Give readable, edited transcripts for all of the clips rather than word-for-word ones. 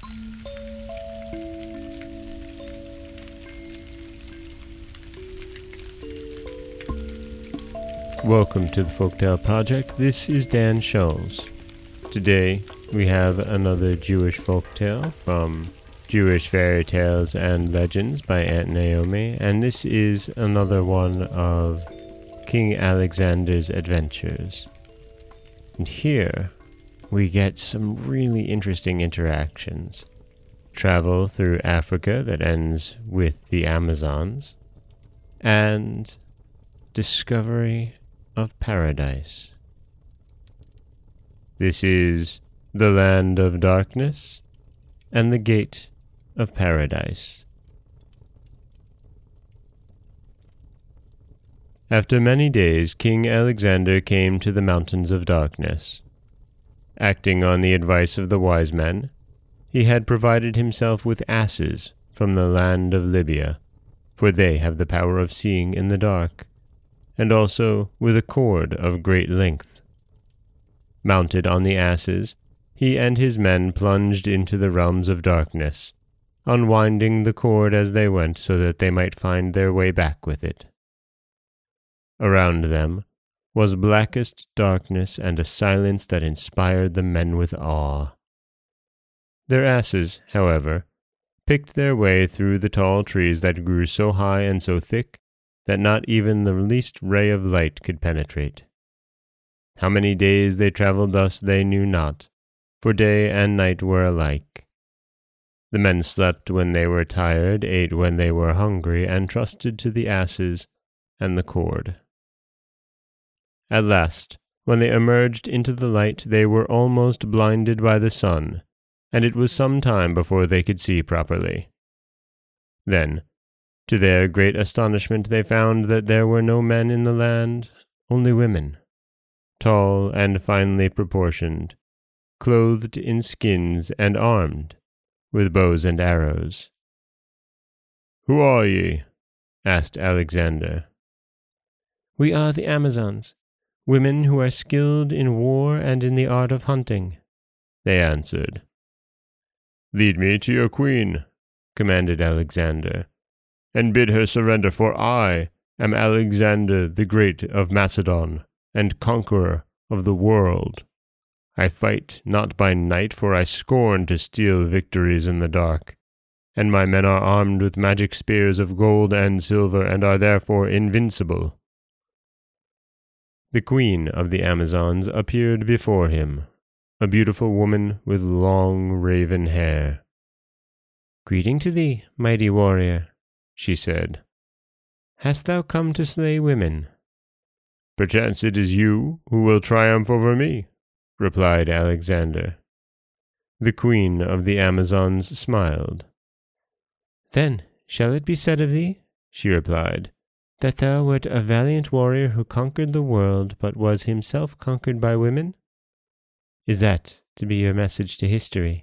Welcome to the Folktale Project. This is Dan Schulz. Today we have another Jewish folktale from Jewish Fairy Tales and Legends by Aunt Naomi, and this is another one of King Alexander's adventures. And here we get some really interesting interactions. Travel through Africa that ends with the Amazons, and discovery of paradise. This is the land of darkness and the gate of paradise. After many days, King Alexander came to the mountains of darkness. Acting on the advice of the wise men, he had provided himself with asses from the land of Libya, for they have the power of seeing in the dark, and also with a cord of great length. Mounted on the asses, he and his men plunged into the realms of darkness, unwinding the cord as they went so that they might find their way back with it. Around them was blackest darkness and a silence that inspired the men with awe. Their asses, however, picked their way through the tall trees that grew so high and so thick that not even the least ray of light could penetrate. How many days they traveled thus they knew not, for day and night were alike. The men slept when they were tired, ate when they were hungry, and trusted to the asses and the cord. At last, when they emerged into the light, they were almost blinded by the sun, and it was some time before they could see properly. Then, to their great astonishment, they found that there were no men in the land, only women, tall and finely proportioned, clothed in skins and armed with bows and arrows. "Who are ye?" asked Alexander. "We are the Amazons, women who are skilled in war and in the art of hunting," they answered. "Lead me to your queen," commanded Alexander, "and bid her surrender, for I am Alexander the Great of Macedon, and conqueror of the world. I fight not by night, for I scorn to steal victories in the dark, and my men are armed with magic spears of gold and silver, and are therefore invincible." The queen of the Amazons appeared before him, a beautiful woman with long raven hair. "Greeting to thee, mighty warrior," she said. "Hast thou come to slay women?" "Perchance it is you who will triumph over me," replied Alexander. The queen of the Amazons smiled. "Then shall it be said of thee," she replied, "that thou wert a valiant warrior who conquered the world, but was himself conquered by women? Is that to be your message to history?"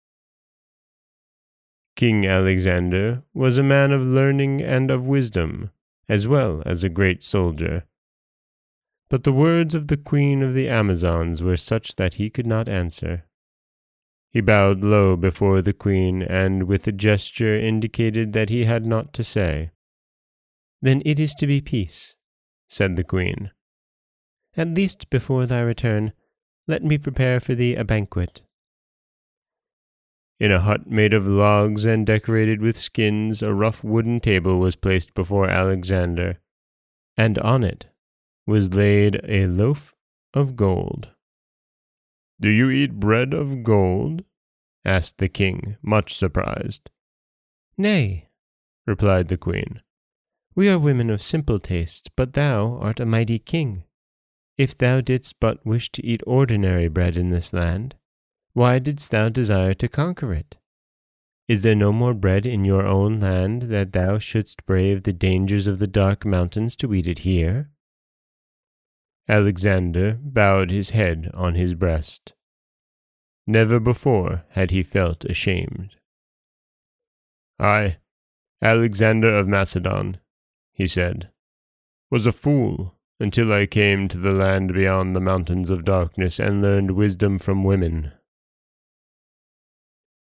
King Alexander was a man of learning and of wisdom, as well as a great soldier. But the words of the queen of the Amazons were such that he could not answer. He bowed low before the queen, and with a gesture indicated that he had naught to say. "Then it is to be peace," said the queen. "At least before thy return, let me prepare for thee a banquet." In a hut made of logs and decorated with skins, a rough wooden table was placed before Alexander, and on it was laid a loaf of gold. "Do you eat bread of gold?" asked the king, much surprised. "Nay," replied the queen. "We are women of simple tastes, but thou art a mighty king. If thou didst but wish to eat ordinary bread in this land, why didst thou desire to conquer it? Is there no more bread in your own land that thou shouldst brave the dangers of the dark mountains to eat it here?" Alexander bowed his head on his breast. Never before had he felt ashamed. "I, Alexander of Macedon," he said, "was a fool until I came to the land beyond the mountains of darkness and learned wisdom from women.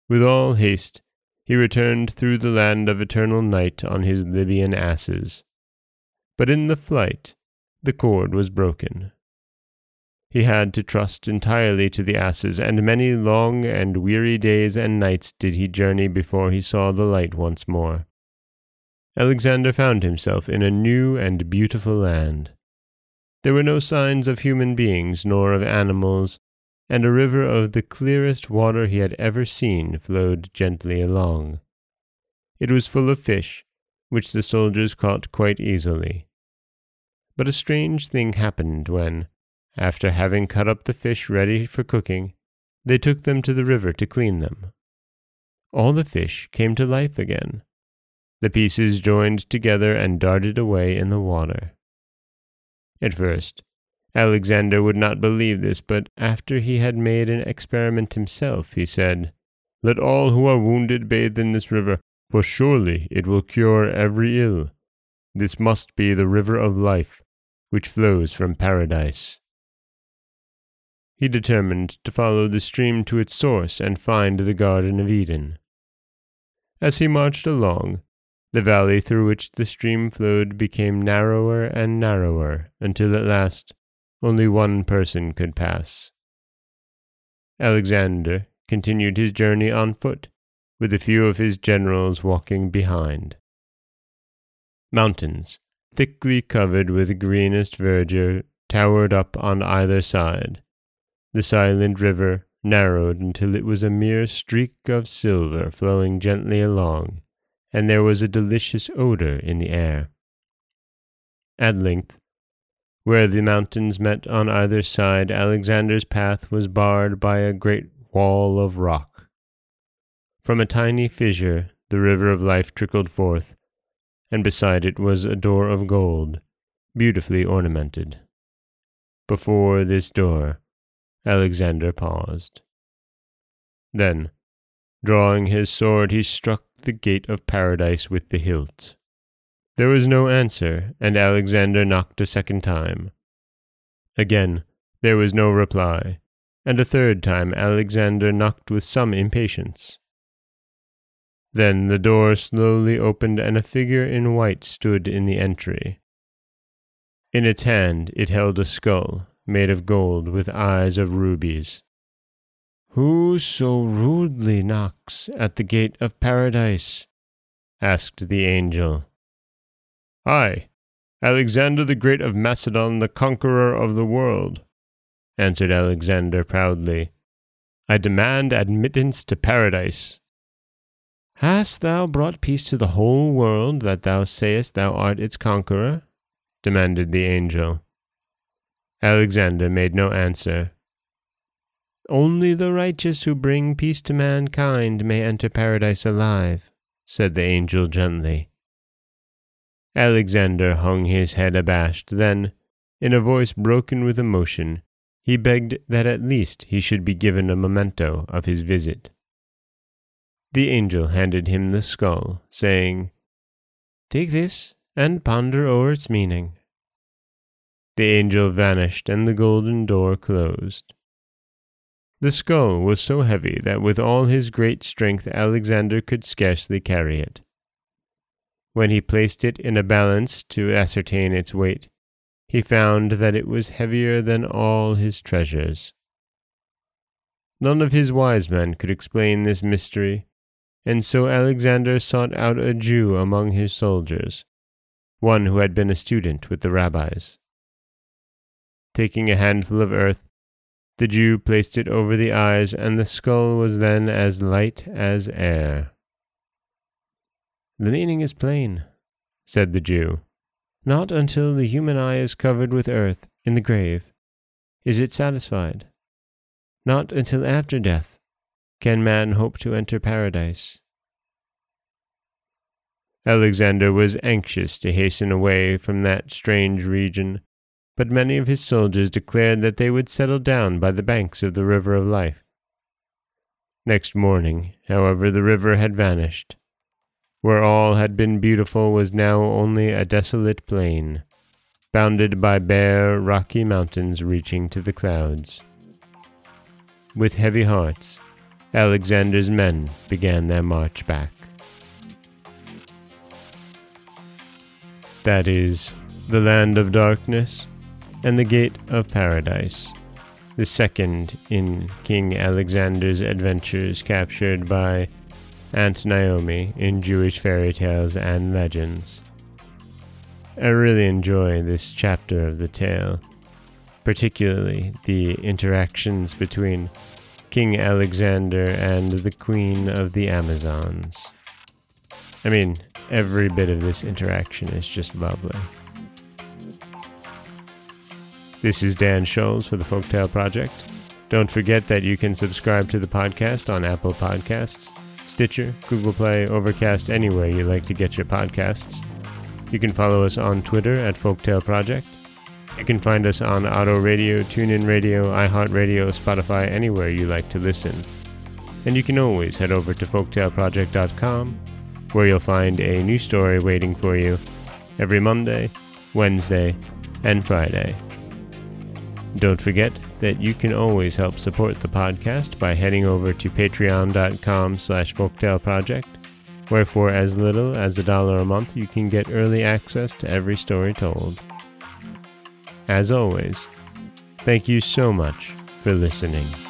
With all haste, he returned through the land of eternal night on his Libyan asses. But in the flight, the cord was broken. He had to trust entirely to the asses, and many long and weary days and nights did he journey before he saw the light once more. Alexander found himself in a new and beautiful land. There were no signs of human beings nor of animals, and a river of the clearest water he had ever seen flowed gently along. It was full of fish, which the soldiers caught quite easily. But a strange thing happened when, after having cut up the fish ready for cooking, they took them to the river to clean them. All the fish came to life again. The pieces joined together and darted away in the water. At first, Alexander would not believe this, but after he had made an experiment himself, he said, "Let all who are wounded bathe in this river, for surely it will cure every ill. This must be the river of life, which flows from paradise." He determined to follow the stream to its source and find the Garden of Eden. As he marched along, the valley through which the stream flowed became narrower and narrower, until at last only one person could pass. Alexander continued his journey on foot, with a few of his generals walking behind. Mountains, thickly covered with greenest verdure, towered up on either side. The silent river narrowed until it was a mere streak of silver flowing gently along, and there was a delicious odor in the air. At length, where the mountains met on either side, Alexander's path was barred by a great wall of rock. From a tiny fissure the river of life trickled forth, and beside it was a door of gold, beautifully ornamented. Before this door, Alexander paused. Then, drawing his sword, he struck the gate of paradise with the hilt. There was no answer, and Alexander knocked a second time. Again, there was no reply, and a third time Alexander knocked with some impatience. Then the door slowly opened, and a figure in white stood in the entry. In its hand it held a skull, made of gold with eyes of rubies. "Who so rudely knocks at the gate of paradise?" asked the angel. "I, Alexander the Great of Macedon, the conqueror of the world," answered Alexander proudly. "I demand admittance to paradise." "Hast thou brought peace to the whole world, that thou sayest thou art its conqueror?" demanded the angel. Alexander made no answer. "Only the righteous who bring peace to mankind may enter paradise alive," said the angel gently. Alexander hung his head abashed. Then, in a voice broken with emotion, he begged that at least he should be given a memento of his visit. The angel handed him the skull, saying, "Take this and ponder o'er its meaning." The angel vanished, and the golden door closed. The skull was so heavy that with all his great strength Alexander could scarcely carry it. When he placed it in a balance to ascertain its weight, he found that it was heavier than all his treasures. None of his wise men could explain this mystery, and so Alexander sought out a Jew among his soldiers, one who had been a student with the rabbis. Taking a handful of earth, the Jew placed it over the eyes, and the skull was then as light as air. "The meaning is plain," said the Jew. "Not until the human eye is covered with earth in the grave is it satisfied. Not until after death can man hope to enter paradise." Alexander was anxious to hasten away from that strange region, but many of his soldiers declared that they would settle down by the banks of the river of life. Next morning, however, the river had vanished. Where all had been beautiful was now only a desolate plain, bounded by bare, rocky mountains reaching to the clouds. With heavy hearts, Alexander's men began their march back. That is The Land of Darkness and The Gate of Paradise, the second in King Alexander's adventures captured by Aunt Naomi in Jewish fairy tales and legends. I really enjoy this chapter of the tale, particularly the interactions between King Alexander and the Queen of the Amazons. I mean, every bit of this interaction is just lovely. This is Dan Scholes for the Folktale Project. Don't forget that you can subscribe to the podcast on Apple Podcasts, Stitcher, Google Play, Overcast, anywhere you like to get your podcasts. You can follow us on Twitter at Folktale Project. You can find us on Auto Radio, TuneIn Radio, iHeartRadio, Spotify, anywhere you like to listen. And you can always head over to folktaleproject.com, where you'll find a new story waiting for you every Monday, Wednesday, and Friday. Don't forget that you can always help support the podcast by heading over to patreon.com/folktaleproject, where for as little as $1 a month you can get early access to every story told. As always, thank you so much for listening.